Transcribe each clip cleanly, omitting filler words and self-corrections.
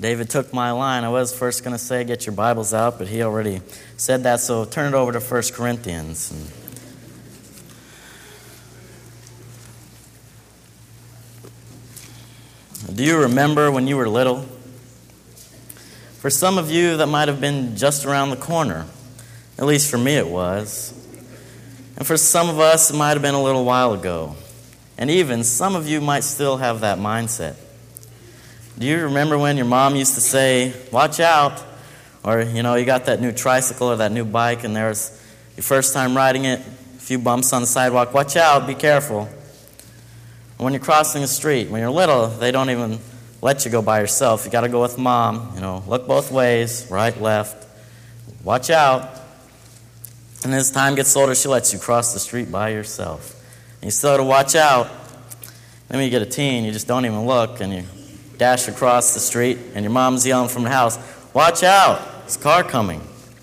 David took my line. I was first going to say get your Bibles out, but he already said that, so turn it over to 1 Corinthians. Do you remember when you were little? For some of you, that might have been just around the corner. At least for me it was. And for some of us, it might have been a little while ago. And even some of you might still have that mindset. Do you remember when your mom used to say, watch out? Or, you got that new tricycle or that new bike and there's your first time riding it, a few bumps on the sidewalk, watch out, be careful. When you're crossing the street, when you're little, they don't even let you go by yourself. You got to go with mom, look both ways, right, left, watch out. And as time gets older, she lets you cross the street by yourself. And you still have to watch out. Then when you get a teen, you just don't even look and you dash across the street, and your mom's yelling from the house, watch out, there's a car coming.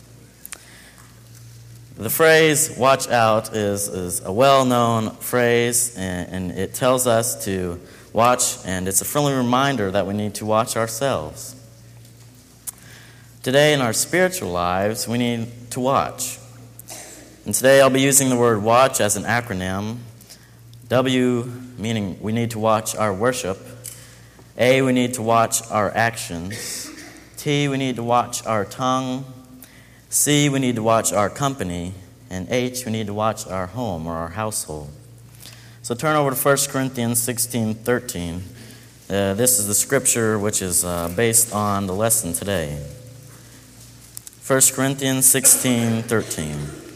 The phrase, watch out, is a well-known phrase, and it tells us to watch, and it's a friendly reminder that we need to watch ourselves. Today in our spiritual lives, we need to watch. And today I'll be using the word watch as an acronym. W meaning we need to watch our worship. A, we need to watch our actions. T, we need to watch our tongue. C, we need to watch our company. And H, we need to watch our home or our household. So turn over to 1 Corinthians 16:13. This is the scripture which is based on the lesson today. 1 Corinthians 16:13.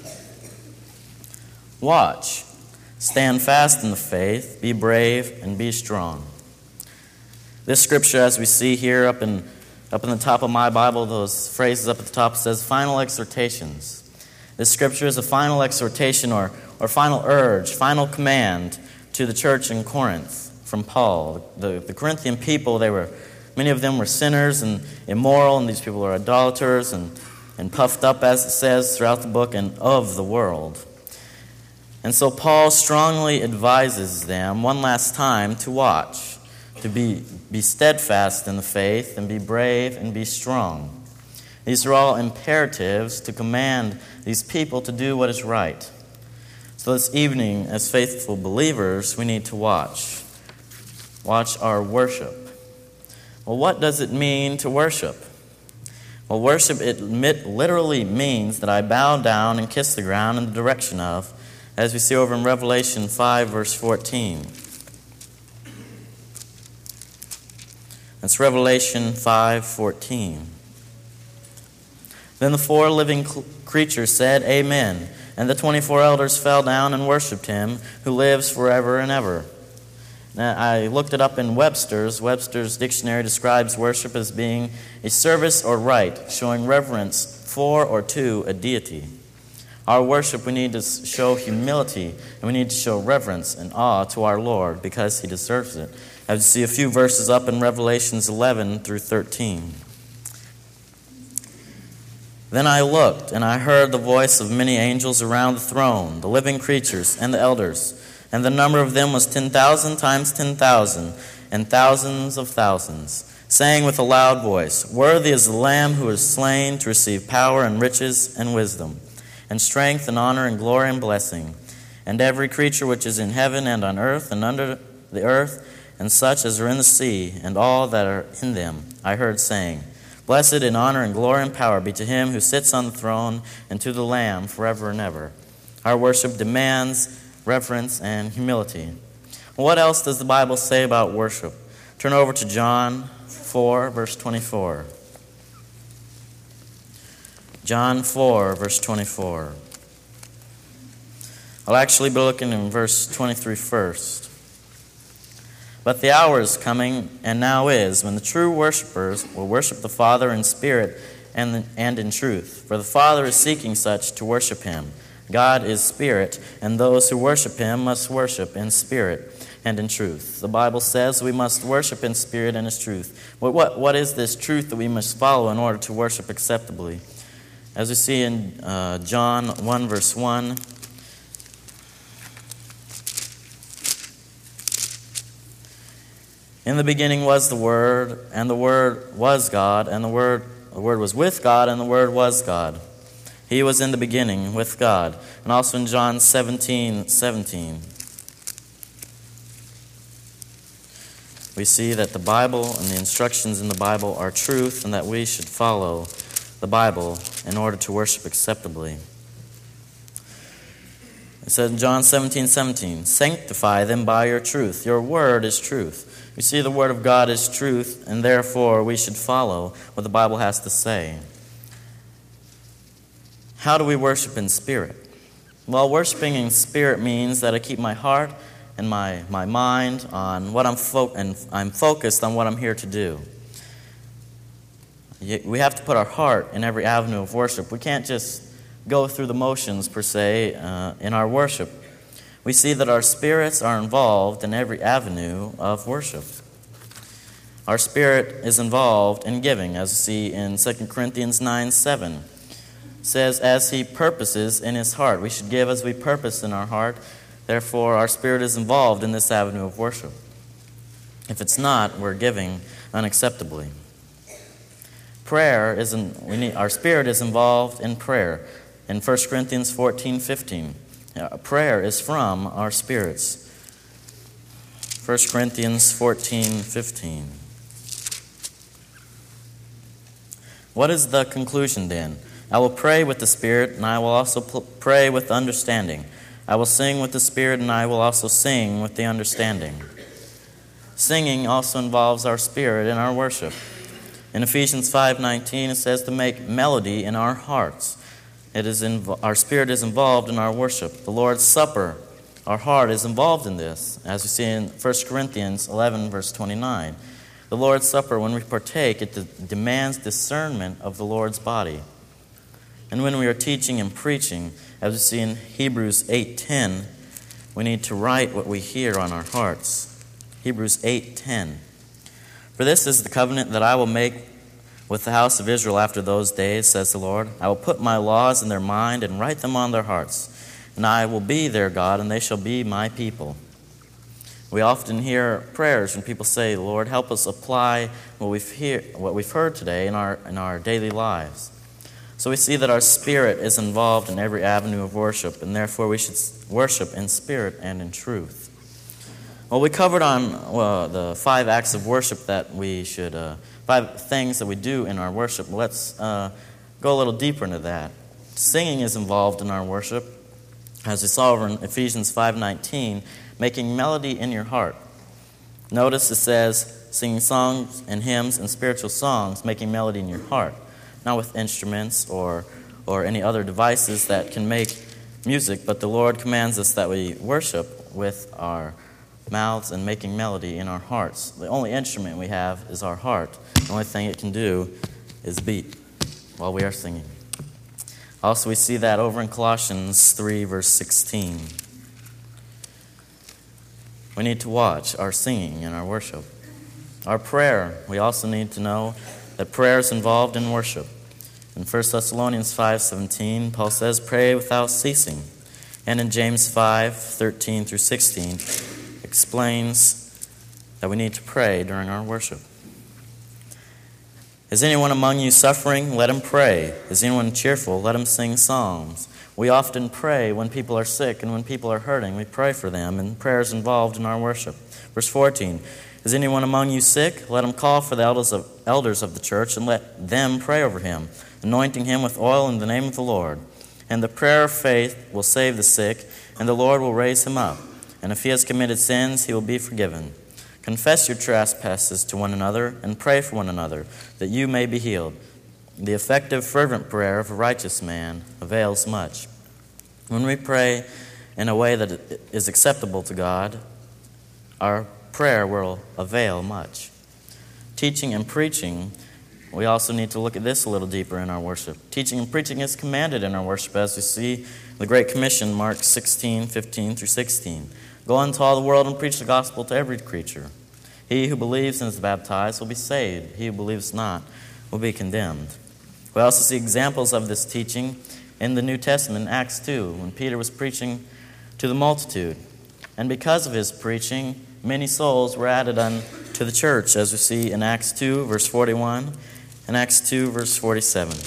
Watch, stand fast in the faith, be brave, and be strong. This scripture, as we see here up in the top of my Bible, those phrases up at the top, says final exhortations. This scripture is a final exhortation or final urge, final command to the church in Corinth from Paul. The Corinthian people, many of them were sinners and immoral, and these people are idolaters and puffed up, as it says throughout the book, and of the world. And so Paul strongly advises them one last time to watch, to be steadfast in the faith, and be brave and be strong. These are all imperatives to command these people to do what is right. So this evening, as faithful believers, we need to watch. Watch our worship. Well, what does it mean to worship? Well, worship, it literally means that I bow down and kiss the ground in the direction of, as we see over in Revelation 5, verse 14. That's Revelation 5:14. Then the 4 living creatures said, Amen. And the 24 elders fell down and worshipped him who lives forever and ever. Now, I looked it up in Webster's. Webster's dictionary describes worship as being a service or rite, showing reverence for or to a deity. Our worship, we need to show humility, and we need to show reverence and awe to our Lord because he deserves it. As you see a few verses up in Revelations 11 through 13. Then I looked, and I heard the voice of many angels around the throne, the living creatures and the elders, and the number of them was 10,000 times 10,000, and thousands of thousands, saying with a loud voice, Worthy is the Lamb who was slain to receive power and riches and wisdom, and strength and honor and glory and blessing. And every creature which is in heaven and on earth and under the earth, and such as are in the sea, and all that are in them, I heard saying, Blessed and honor and glory and power be to him who sits on the throne and to the Lamb forever and ever. Our worship demands reverence and humility. What else does the Bible say about worship? Turn over to John 4, verse 24. John 4, verse 24. I'll actually be looking in verse 23 first. But the hour is coming, and now is, when the true worshipers will worship the Father in spirit and in truth. For the Father is seeking such to worship him. God is spirit, and those who worship him must worship in spirit and in truth. The Bible says we must worship in spirit and in truth. What is this truth that we must follow in order to worship acceptably? As we see in John 1, verse 1, In the beginning was the Word, and the Word was God, and the Word was with God, and the Word was God. He was in the beginning with God. And also in John 17:17, we see that the Bible and the instructions in the Bible are truth, and that we should follow the Bible in order to worship acceptably. It said in John 17:17, "Sanctify them by your truth. Your word is truth." We see the Word of God is truth, and therefore we should follow what the Bible has to say. How do we worship in spirit? Well, worshiping in spirit means that I keep my heart and my mind on what I'm focused on what I'm here to do. We have to put our heart in every avenue of worship. We can't just go through the motions, per se, in our worship. We see that our spirits are involved in every avenue of worship. Our spirit is involved in giving, as we see in 2 Corinthians 9:7. It says, "As he purposes in his heart." We should give as we purpose in our heart. Therefore, our spirit is involved in this avenue of worship. If it's not, we're giving unacceptably. Our spirit is involved in prayer. In 1 Corinthians 14:15, prayer is from our spirits. 1 Corinthians 14:15. What is the conclusion then? I will pray with the Spirit, and I will also pray with understanding. I will sing with the Spirit, and I will also sing with the understanding. Singing also involves our spirit in our worship. In Ephesians 5:19, it says to make melody in our hearts. Our spirit is involved in our worship. The Lord's Supper, our heart is involved in this, as we see in 1 Corinthians 11, verse 29. The Lord's Supper, when we partake, it demands discernment of the Lord's body. And when we are teaching and preaching, as we see in Hebrews 8:10, we need to write what we hear on our hearts. Hebrews 8:10. "For this is the covenant that I will make with the house of Israel after those days, says the Lord. I will put my laws in their mind and write them on their hearts. And I will be their God, and they shall be my people." We often hear prayers when people say, "Lord, help us apply what we've heard today in our daily lives." So we see that our spirit is involved in every avenue of worship, and therefore we should worship in spirit and in truth. Well, we covered on the 5 acts of worship that we should, 5 things that we do in our worship. Let's go a little deeper into that. Singing is involved in our worship, as we saw over in Ephesians 5:19, making melody in your heart. Notice it says, singing songs and hymns and spiritual songs, making melody in your heart. Not with instruments or any other devices that can make music, but the Lord commands us that we worship with our mouths and making melody in our hearts. The only instrument we have is our heart. The only thing it can do is beat while we are singing. Also, we see that over in Colossians 3, verse 16. We need to watch our singing and our worship. Our prayer, we also need to know that prayer is involved in worship. In 1 Thessalonians 5:17, Paul says, "Pray without ceasing." And in James 5:13 through 16, explains that we need to pray during our worship. "Is anyone among you suffering? Let him pray. Is anyone cheerful? Let him sing psalms." We often pray when people are sick and when people are hurting. We pray for them, and prayer is involved in our worship. Verse 14, "Is anyone among you sick? Let him call for the elders of the church, and let them pray over him, anointing him with oil in the name of the Lord. And the prayer of faith will save the sick, and the Lord will raise him up. And if he has committed sins, he will be forgiven. Confess your trespasses to one another, and pray for one another, that you may be healed. The effective, fervent prayer of a righteous man avails much." When we pray in a way that is acceptable to God, our prayer will avail much. Teaching and preaching, we also need to look at this a little deeper in our worship. Teaching and preaching is commanded in our worship, as we see the Great Commission, Mark 16:15 through 16. "Go into all the world and preach the gospel to every creature. He who believes and is baptized will be saved. He who believes not will be condemned." We also see examples of this teaching in the New Testament, in Acts 2, when Peter was preaching to the multitude. And because of his preaching, many souls were added to the church, as we see in Acts 2, verse 41, and Acts 2, verse 47.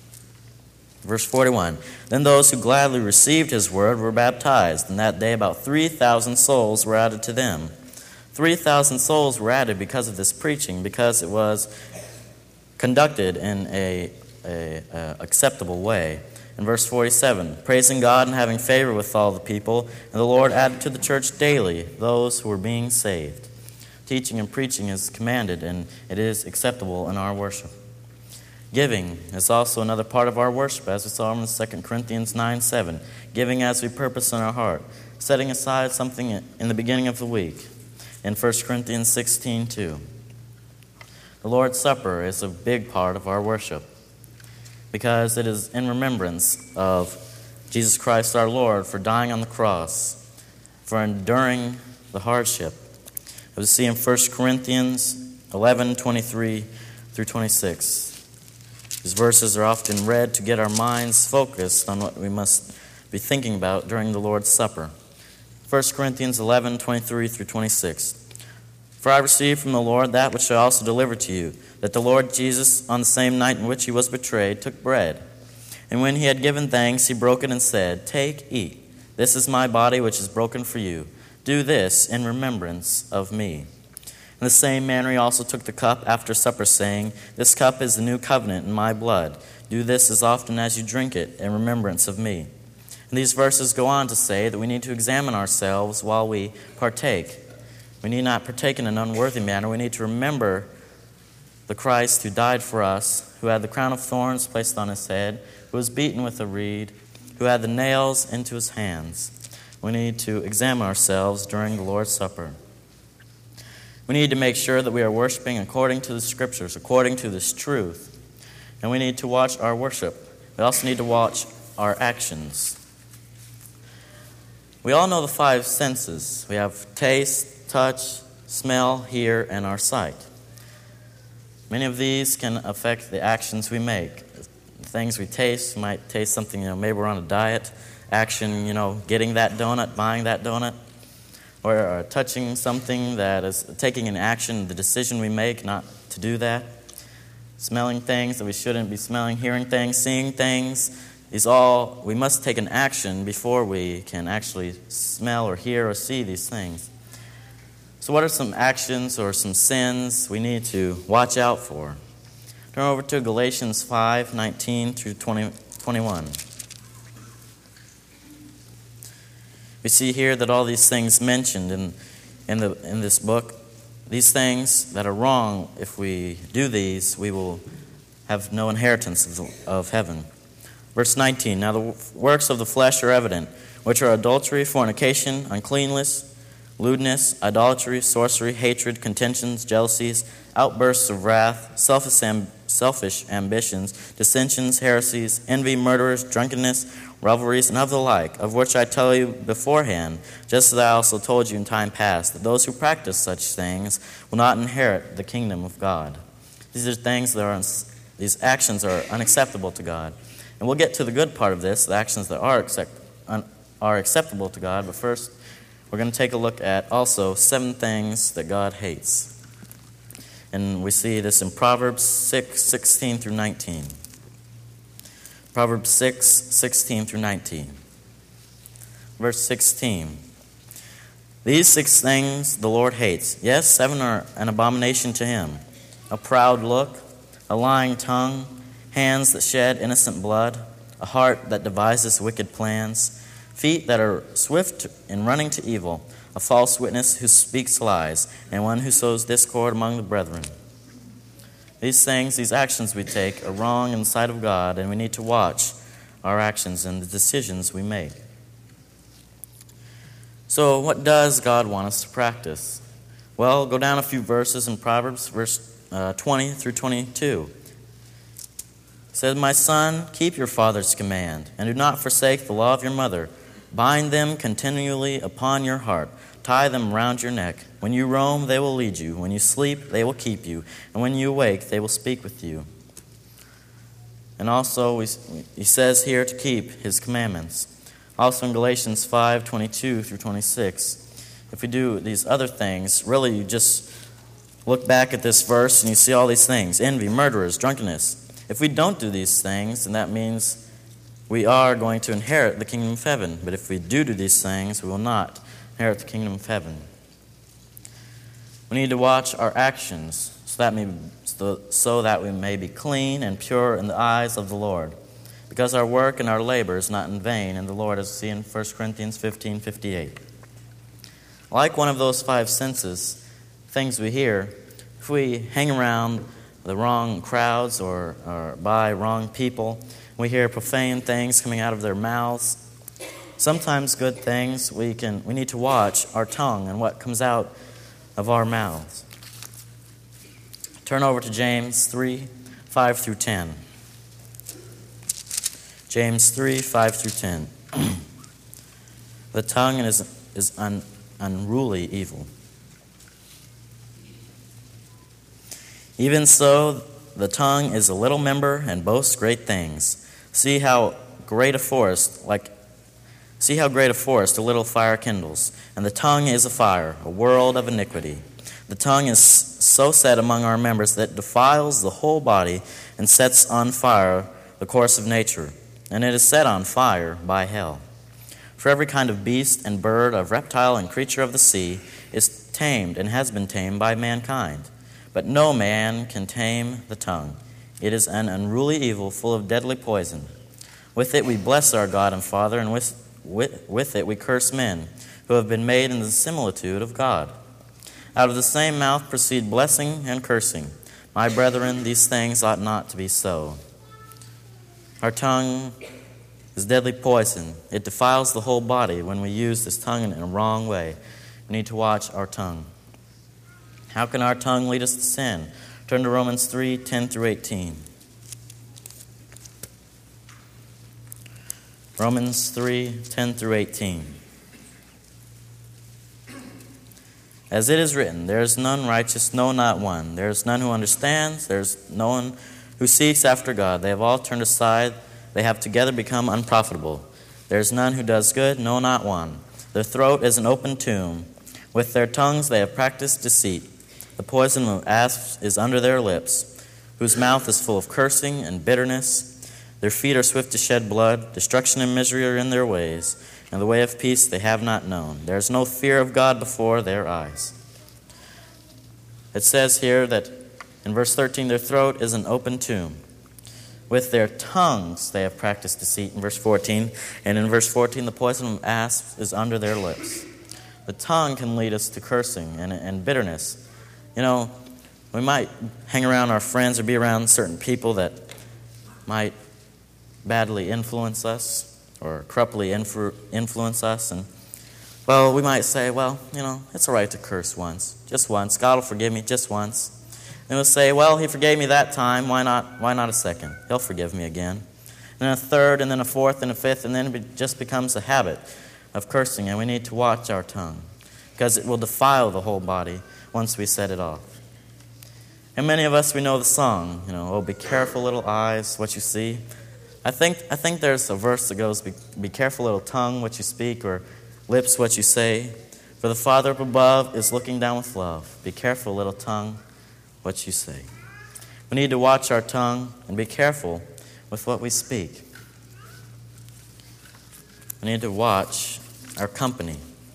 Verse 41, then those who gladly received his word were baptized, and that day about 3,000 souls were added to them. 3,000 souls were added because of this preaching, because it was conducted in a acceptable way. In verse 47, praising God and having favor with all the people, and the Lord added to the church daily those who were being saved. Teaching and preaching is commanded, and it is acceptable in our worship. Giving is also another part of our worship, as we saw in 2 Corinthians 9:7. Giving as we purpose in our heart, setting aside something in the beginning of the week. In 1 Corinthians 16:2. The Lord's Supper is a big part of our worship because it is in remembrance of Jesus Christ our Lord for dying on the cross, for enduring the hardship. As we see in 1 Corinthians 11:23 through 26. These verses are often read to get our minds focused on what we must be thinking about during the Lord's Supper. 1 Corinthians 11:23 through 26. For I received from the Lord that which I also delivered to you, that the Lord Jesus, on the same night in which he was betrayed, took bread. And when he had given thanks, he broke it and said, take, eat. This is my body which is broken for you. Do this in remembrance of me. In the same manner he also took the cup after supper, saying, this cup is the new covenant in my blood. Do this as often as you drink it in remembrance of me. And these verses go on to say that we need to examine ourselves while we partake. We need not partake in an unworthy manner. We need to remember the Christ who died for us, who had the crown of thorns placed on his head, who was beaten with a reed, who had the nails into his hands. We need to examine ourselves during the Lord's Supper. We need to make sure that we are worshiping according to the Scriptures, according to this truth. And we need to watch our worship. We also need to watch our actions. We all know the 5 senses. We have taste, touch, smell, hear, and our sight. Many of these can affect the actions we make. The things we taste, we might taste something, maybe we're on a diet. Action, getting that donut, buying that donut. Or touching something that is taking an action, the decision we make not to do that. Smelling things that we shouldn't be smelling, hearing things, seeing things. We must take an action before we can actually smell or hear or see these things. So what are some actions or some sins we need to watch out for? Turn over to Galatians 5:19 through 21. We see here that all these things mentioned in this book, these things that are wrong, if we do these, we will have no inheritance of heaven. Verse 19, now the works of the flesh are evident, which are adultery, fornication, uncleanness, lewdness, idolatry, sorcery, hatred, contentions, jealousies, outbursts of wrath, selfish ambitions, dissensions, heresies, envy, murderers, drunkenness, revelries, and of the like, of which I tell you beforehand, just as I also told you in time past, that those who practice such things will not inherit the kingdom of God. These are things these actions are unacceptable to God. And we'll get to the good part of this, the actions that are acceptable to God, but first we're going to take a look at also 7 things that God hates. And we see this in Proverbs 6:16 through 19. Proverbs 6:16 through 19. Verse 16. These 6 things the Lord hates. Yes, 7 are an abomination to him. A proud look, a lying tongue, hands that shed innocent blood, a heart that devises wicked plans, feet that are swift in running to evil, a false witness who speaks lies, and one who sows discord among the brethren. These things, these actions we take are wrong in the sight of God, and we need to watch our actions and the decisions we make. So what does God want us to practice? Well, go down a few verses in Proverbs, verse 20 through 22. It says, my son, keep your father's command, and do not forsake the law of your mother. Bind them continually upon your heart. Tie them round your neck. When you roam, they will lead you. When you sleep, they will keep you. And when you awake, they will speak with you. And also, he says here to keep his commandments. Also in Galatians 5:22 through 26. If we do these other things, really you just look back at this verse and you see all these things: envy, murderers, drunkenness. If we don't do these things, then that means we are going to inherit the kingdom of heaven. But if we do these things, we will not inherit the kingdom of heaven. We need to watch our actions so that we may be clean and pure in the eyes of the Lord, because our work and our labor is not in vain in the Lord, as we see in 1 Corinthians 15:58. Like one of those five senses, things we hear, if we hang around the wrong crowds or by wrong people, we hear profane things coming out of their mouths, sometimes good things, we need to watch our tongue and what comes out of our mouths. Turn over to James 3:5-10. James 3:5-10. The tongue is unruly evil. Even so, the tongue is a little member and boasts great things. See how great a forest a little fire kindles. And the tongue is a fire, a world of iniquity. The tongue is so set among our members that it defiles the whole body and sets on fire the course of nature. And it is set on fire by hell. For every kind of beast and bird, of reptile and creature of the sea is tamed and has been tamed by mankind. But no man can tame the tongue. It is an unruly evil full of deadly poison. With it we bless our God and Father, and with it we curse men who have been made in the similitude of God. Out of the same mouth proceed blessing and cursing. My brethren, these things ought not to be so. Our tongue is deadly poison. It defiles the whole body when we use this tongue in a wrong way. We need to watch our tongue. How can our tongue lead us to sin? Turn to Romans 3:10-18. Romans 3:10-18. As it is written, there is none righteous, no, not one. There is none who understands. There is no one who seeks after God. They have all turned aside. They have together become unprofitable. There is none who does good, no, not one. Their throat is an open tomb. With their tongues they have practiced deceit. The poison of asps is under their lips, whose mouth is full of cursing and bitterness. Their feet are swift to shed blood. Destruction and misery are in their ways, and the way of peace they have not known. There is no fear of God before their eyes. It says here that in verse 13, their throat is an open tomb. With their tongues they have practiced deceit, in verse 14. And in verse 14, the poison of asps is under their lips. The tongue can lead us to cursing and bitterness. You know, we might hang around our friends or be around certain people that might badly influence us or corruptly influence us. And, well, we might say, well, you know, it's all right to curse once. Just once. God will forgive me just once. And we'll say, well, he forgave me that time. Why not a second? He'll forgive me again. And then a third, and then a fourth, and a fifth, and then it just becomes a habit of cursing. And we need to watch our tongue, because it will defile the whole body once we set it off. And many of us, we know the song, you know, oh, be careful, little eyes, what you see. I think there's a verse that goes, be careful, little tongue, what you speak, or lips, what you say. For the Father up above is looking down with love. Be careful, little tongue, what you say. We need to watch our tongue and be careful with what we speak. We need to watch our company.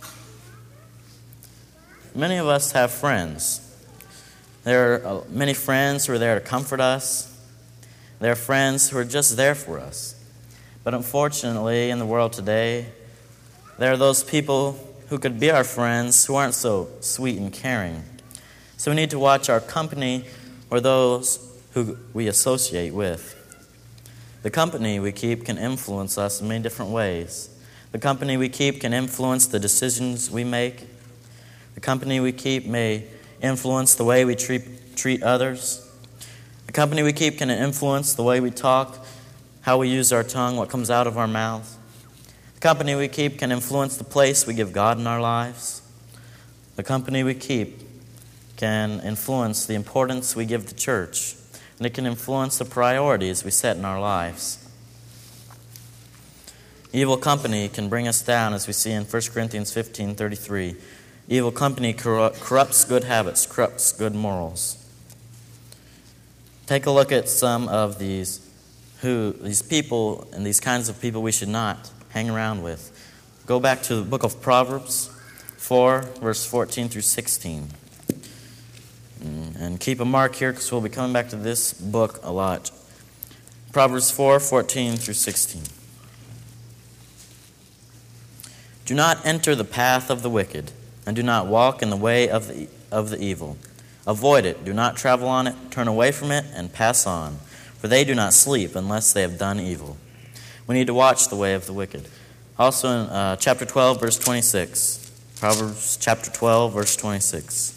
Many of us have friends. There are many friends who are there to comfort us. There are friends who are just there for us. But unfortunately, in the world today, there are those people who could be our friends who aren't so sweet and caring. So we need to watch our company or those who we associate with. The company we keep can influence us in many different ways. The company we keep can influence the decisions we make. The company we keep may influence the way we treat others. The company we keep can influence the way we talk, how we use our tongue, what comes out of our mouth. The company we keep can influence the place we give God in our lives. The company we keep can influence the importance we give to church, and it can influence the priorities we set in our lives. Evil company can bring us down, as we see in 1 Corinthians 15:33. Evil company corrupts good habits, corrupts good morals. Take a look at some of these people and these kinds of people we should not hang around with. Go back to the book of Proverbs 4, verse 14 through 16. And keep a mark here because we'll be coming back to this book a lot. Proverbs 4, 14 through 16. Do not enter the path of the wicked, and do not walk in the way of the evil. Avoid it, do not travel on it, turn away from it, and pass on. For they do not sleep unless they have done evil. We need to watch the way of the wicked. Also in chapter 12, verse 26. Proverbs chapter 12, verse 26.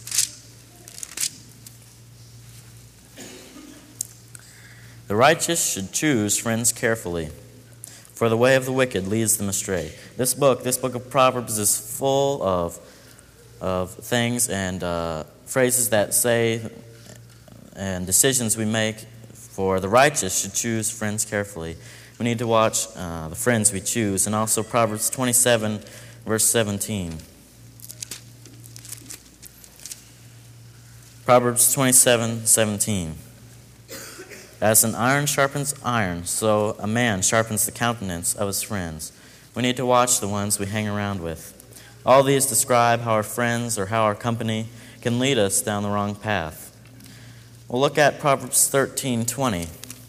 The righteous should choose friends carefully, for the way of the wicked leads them astray. This book of Proverbs is full of things and phrases that say and decisions we make. For the righteous should choose friends carefully. We need to watch the friends we choose. And also Proverbs 27, verse 17. Proverbs 27, 17. As an iron sharpens iron, so a man sharpens the countenance of his friends. We need to watch the ones we hang around with. All these describe how our friends or how our company can lead us down the wrong path. We'll look at Proverbs 13:20.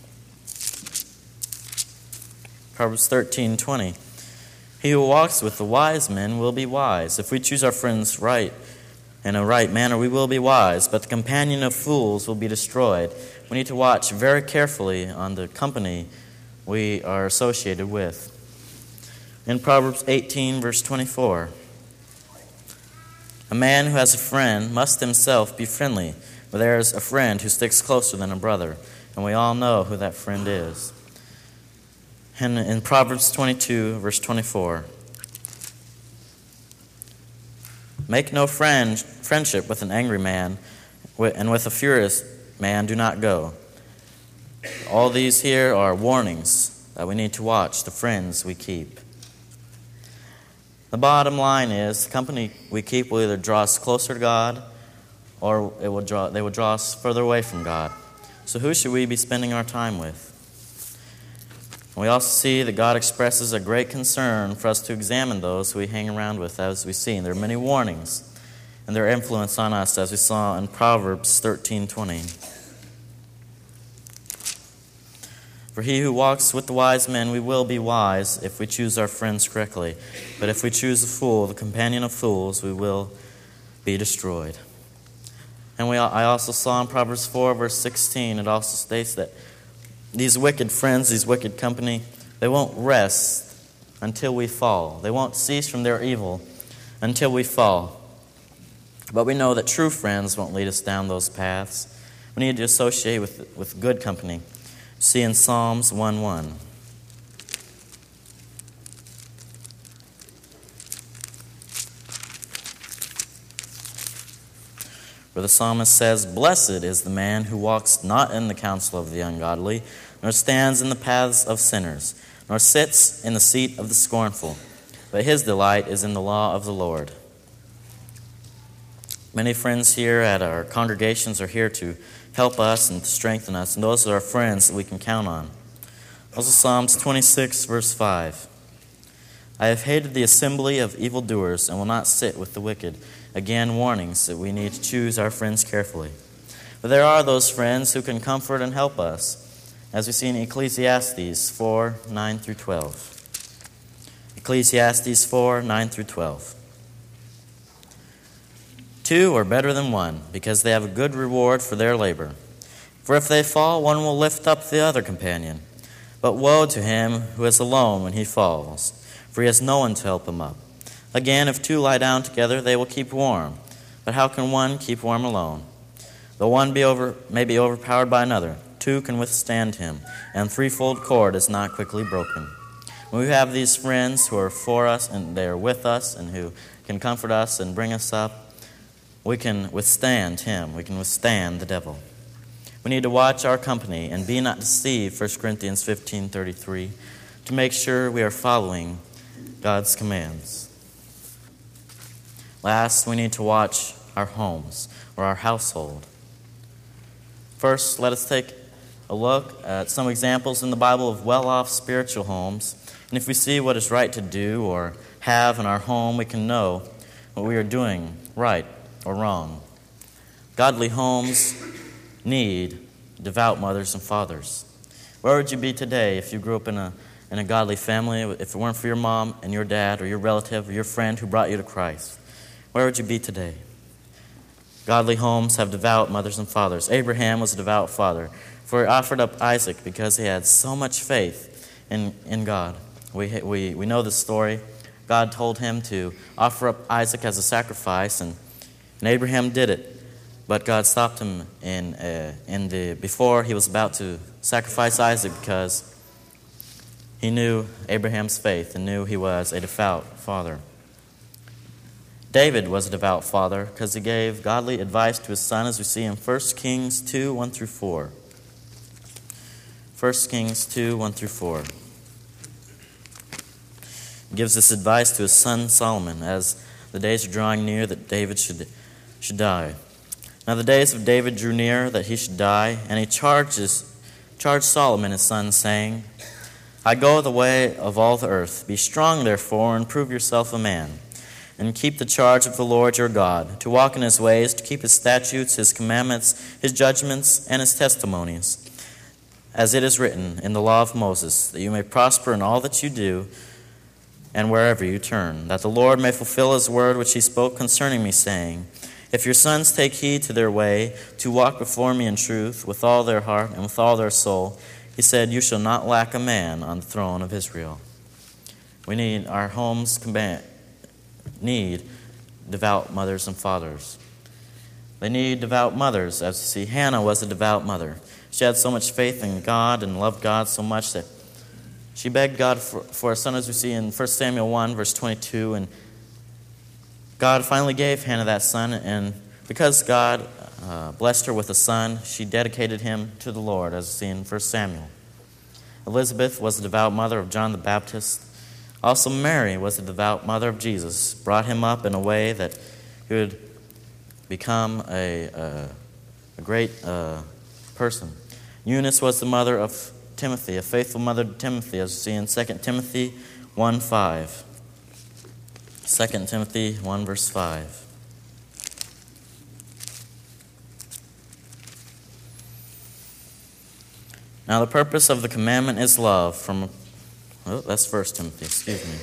Proverbs 13:20. He who walks with the wise men will be wise. If we choose our friends right in a right manner, we will be wise. But the companion of fools will be destroyed. We need to watch very carefully on the company we are associated with. In Proverbs 18, verse 24. A man who has a friend must himself be friendly. But there is a friend who sticks closer than a brother, and we all know who that friend is. And in Proverbs 22, verse 24, make no friendship with an angry man, and with a furious man do not go. All these here are warnings that we need to watch the friends we keep. The bottom line is the company we keep will either draw us closer to God or they will draw us further away from God. So who should we be spending our time with? We also see that God expresses a great concern for us to examine those who we hang around with, as we see. And there are many warnings and their influence on us, as we saw in Proverbs 13:20. For he who walks with the wise men, we will be wise if we choose our friends correctly. But if we choose a fool, the companion of fools, we will be destroyed. And I also saw in Proverbs 4, verse 16, it also states that these wicked friends, these wicked company, they won't rest until we fall. They won't cease from their evil until we fall. But we know that true friends won't lead us down those paths. We need to associate with good company. See in Psalms 1:1. Where the psalmist says, "Blessed is the man who walks not in the counsel of the ungodly, nor stands in the paths of sinners, nor sits in the seat of the scornful, but his delight is in the law of the Lord." Many friends here at our congregations are here to help us and to strengthen us, and those are our friends that we can count on. Also Psalms 26, verse 5. I have hated the assembly of evildoers and will not sit with the wicked. Again, warnings that we need to choose our friends carefully. But there are those friends who can comfort and help us, as we see in Ecclesiastes 4, 9 through 12. Ecclesiastes 4, 9 through 12. Two are better than one, because they have a good reward for their labor. For if they fall, one will lift up the other companion. But woe to him who is alone when he falls, for he has no one to help him up. Again, if two lie down together, they will keep warm. But how can one keep warm alone? Though one may be overpowered by another, two can withstand him, and threefold cord is not quickly broken. When we have these friends who are for us, and they are with us, and who can comfort us and bring us up, we can withstand him. We can withstand the devil. We need to watch our company and be not deceived, 1 Corinthians 15:33, to make sure we are following God's commands. Last, we need to watch our homes or our household. First, let us take a look at some examples in the Bible of well-off spiritual homes. And if we see what is right to do or have in our home, we can know what we are doing right or wrong. Godly homes need devout mothers and fathers. Where would you be today if you grew up in a godly family, if it weren't for your mom and your dad or your relative or your friend who brought you to Christ? Where would you be today? Godly homes have devout mothers and fathers. Abraham was a devout father, for he offered up Isaac because he had so much faith in God. We know this story. God told him to offer up Isaac as a sacrifice, and Abraham did it. But God stopped him before he was about to sacrifice Isaac because he knew Abraham's faith and knew he was a devout father. David was a devout father because he gave godly advice to his son, as we see in 1 Kings 2, 1 through 4. 1 Kings 2, 1 through 4. He gives this advice to his son Solomon as the days are drawing near that David should die. Now the days of David drew near that he should die, and he charged Solomon his son, saying, I go the way of all the earth. Be strong, therefore, and prove yourself a man, and keep the charge of the Lord your God, to walk in his ways, to keep his statutes, his commandments, his judgments, and his testimonies, as it is written in the law of Moses, that you may prosper in all that you do and wherever you turn, that the Lord may fulfill his word which he spoke concerning me, saying, If your sons take heed to their way, to walk before me in truth, with all their heart and with all their soul, he said, you shall not lack a man on the throne of Israel. We need, our homes need devout mothers and fathers. They need devout mothers. As you see, Hannah was a devout mother. She had so much faith in God and loved God so much that she begged God for a son, as we see in 1 Samuel 1, verse 22, and God finally gave Hannah that son, and because God blessed her with a son, she dedicated him to the Lord, as we see in 1 Samuel. Elizabeth was the devout mother of John the Baptist. Also Mary was the devout mother of Jesus, brought him up in a way that he would become a great person. Eunice was the mother of Timothy, a faithful mother to Timothy, as we see in 2 Timothy 1:5. 2 Timothy 1, verse 5. Now the purpose of the commandment is love that's 1 Timothy, excuse me.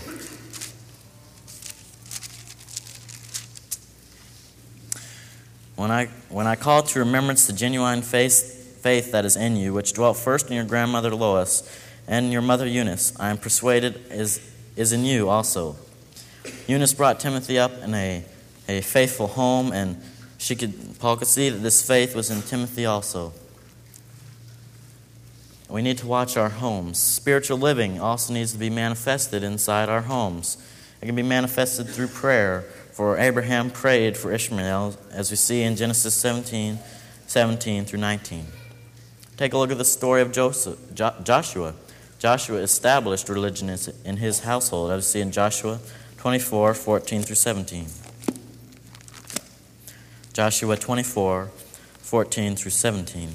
When I call to remembrance the genuine faith that is in you, which dwelt first in your grandmother Lois and your mother Eunice, I am persuaded is in you also. Eunice brought Timothy up in a faithful home, and Paul could see that this faith was in Timothy also. We need to watch our homes. Spiritual living also needs to be manifested inside our homes. It can be manifested through prayer, for Abraham prayed for Ishmael, as we see in Genesis 17 through 19. Take a look at the story of Joshua. Joshua established religion in his household, as we see in Joshua 24, 14 through 17. Joshua 24, 14 through 17.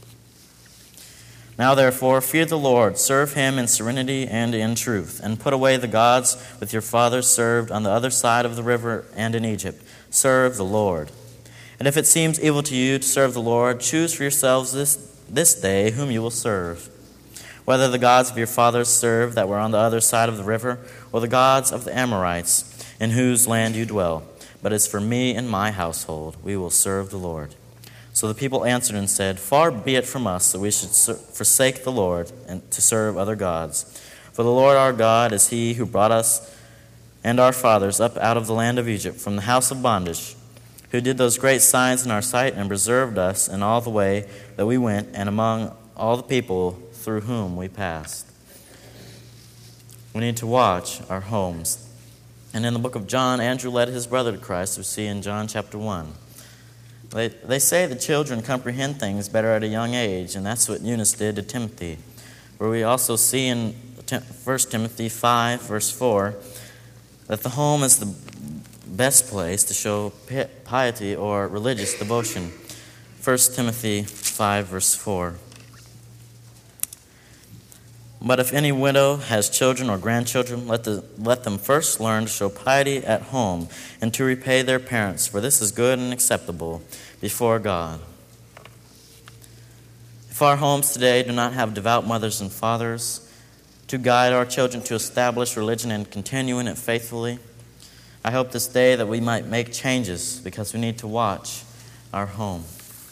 Now therefore, fear the Lord, serve him in serenity and in truth, and put away the gods which your fathers served on the other side of the river and in Egypt. Serve the Lord. And if it seems evil to you to serve the Lord, choose for yourselves this day whom you will serve, whether the gods of your fathers served that were on the other side of the river, or the gods of the Amorites, in whose land you dwell. But as for me and my household, we will serve the Lord. So the people answered and said, Far be it from us that we should forsake the Lord and to serve other gods. For the Lord our God is he who brought us and our fathers up out of the land of Egypt from the house of bondage, who did those great signs in our sight and preserved us in all the way that we went and among all the people through whom we passed. We need to watch our homes. And in the book of John, Andrew led his brother to Christ, we see in John chapter 1. They say the children comprehend things better at a young age, and that's what Eunice did to Timothy. Where we also see in 1 Timothy 5, verse 4, that the home is best place to show piety or religious devotion. 1 Timothy 5, verse 4. But if any widow has children or grandchildren, let them first learn to show piety at home and to repay their parents, for this is good and acceptable before God. If our homes today do not have devout mothers and fathers to guide our children to establish religion and continue in it faithfully, I hope this day that we might make changes because we need to watch our home.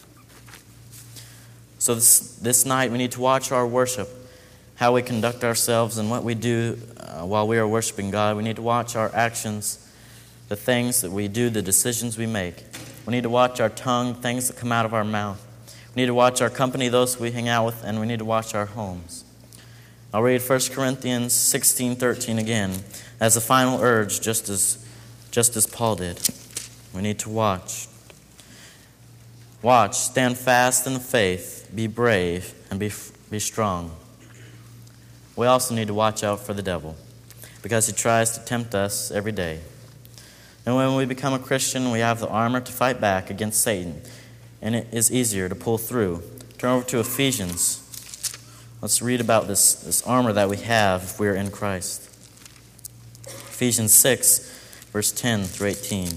So this night we need to watch our worship, how we conduct ourselves and what we do while we are worshiping God. We need to watch our actions, the things that we do, the decisions we make. We need to watch our tongue, things that come out of our mouth. We need to watch our company, those we hang out with, and we need to watch our homes. I'll read 1 Corinthians 16:13 again as a final urge, just as Paul did. We need to watch. Watch, stand fast in the faith, be brave, and be strong. We also need to watch out for the devil because he tries to tempt us every day. And when we become a Christian, we have the armor to fight back against Satan, and it is easier to pull through. Turn over to Ephesians. Let's read about this armor that we have if we are in Christ. Ephesians 6, verse 10 through 18.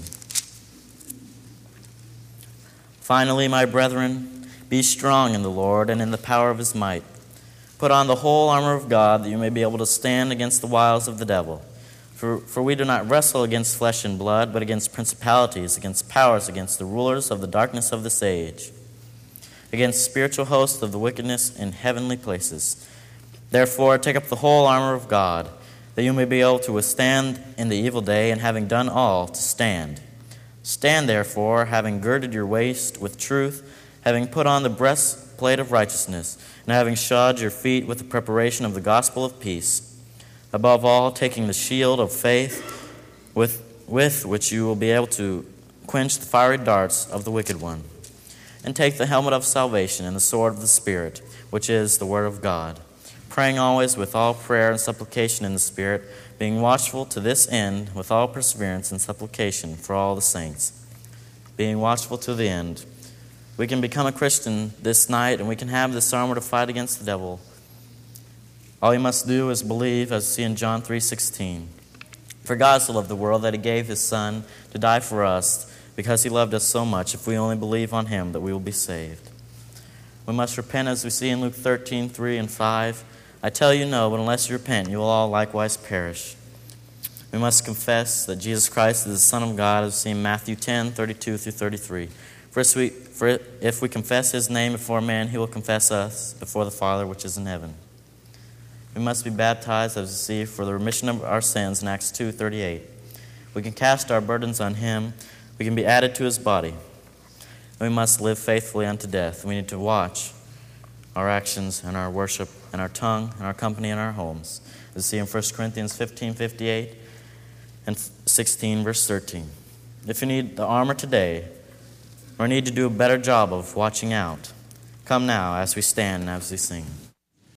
Finally, my brethren, be strong in the Lord and in the power of his might. Put on the whole armor of God that you may be able to stand against the wiles of the devil. For we do not wrestle against flesh and blood, but against principalities, against powers, against the rulers of the darkness of this age, against spiritual hosts of the wickedness in heavenly places. Therefore, take up the whole armor of God, that you may be able to withstand in the evil day, and having done all, to stand. Stand therefore, having girded your waist with truth, having put on the breastplate of righteousness, and having shod your feet with the preparation of the gospel of peace. Above all, taking the shield of faith, with which you will be able to quench the fiery darts of the wicked one. And take the helmet of salvation and the sword of the Spirit, which is the word of God, praying always with all prayer and supplication in the Spirit, being watchful to this end with all perseverance and supplication for all the saints. Being watchful to the end. We can become a Christian this night, and we can have this armor to fight against the devil. All you must do is believe, as we see in John 3:16. For God so loved the world that he gave his Son to die for us, because he loved us so much. If we only believe on him, that we will be saved. We must repent, as we see in Luke 13:3 and 5. I tell you no, but unless you repent, you will all likewise perish. We must confess that Jesus Christ is the Son of God, as we see in Matthew 10:32 through 33. For if we confess his name before man, he will confess us before the Father which is in heaven. We must be baptized, as we see, for the remission of our sins in Acts 2:38. We can cast our burdens on him. We can be added to his body. We must live faithfully unto death. We need to watch our actions and our worship and our tongue and our company and our homes. As we see in 1 Corinthians 15:58 and 16, verse 13. If you need the armor today, or need to do a better job of watching out, come now as we stand and as we sing.